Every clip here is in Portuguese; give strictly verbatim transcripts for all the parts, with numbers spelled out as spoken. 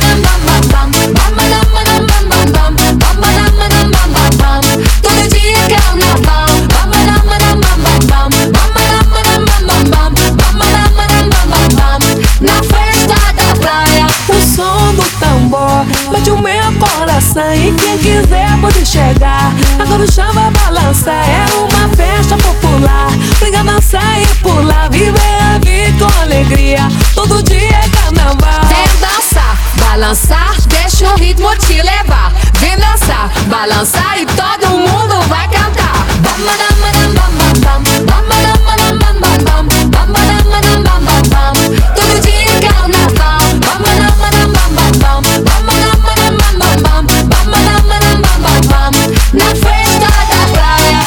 Todo dia é carnaval. Na festa da praia, O som do tambor bate o meu coração. E quem quiser pode chegar. Agora o chão vai balançar. É uma festa popular. Briga, dançar e pular. Viver a vida com alegria. Todo dia é carnaval. vem dançar, balançar, deixa o ritmo te levar. Vem dançar, balançar e todo mundo vai cantar. Todo dia é carnaval. Na festa da praia.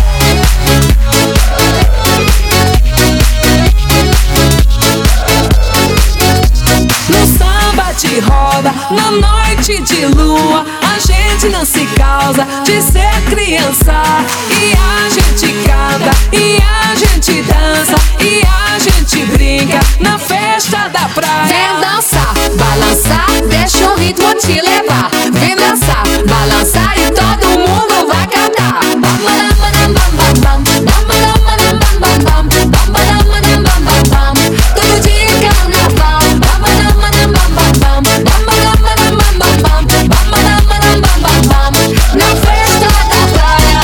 No samba de roda, na noite de lua, a gente não se causa de ser criança. E a gente canta, e a gente dança, e a gente brinca na festa da praia. Vem dançar, balançar, deixa o ritmo te levar. Vem dançar, balançar e todo mundo vai cantar. Todo dia é carnaval. Na festa da praia.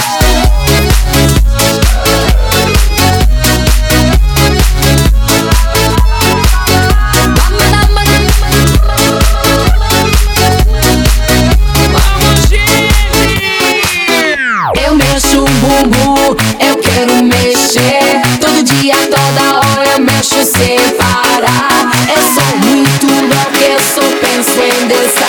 Eu mexo o bumbum, eu quero mexer. Todo dia, toda hora eu mexo sem parar. Eu sou muito louca, eu só penso em dançar.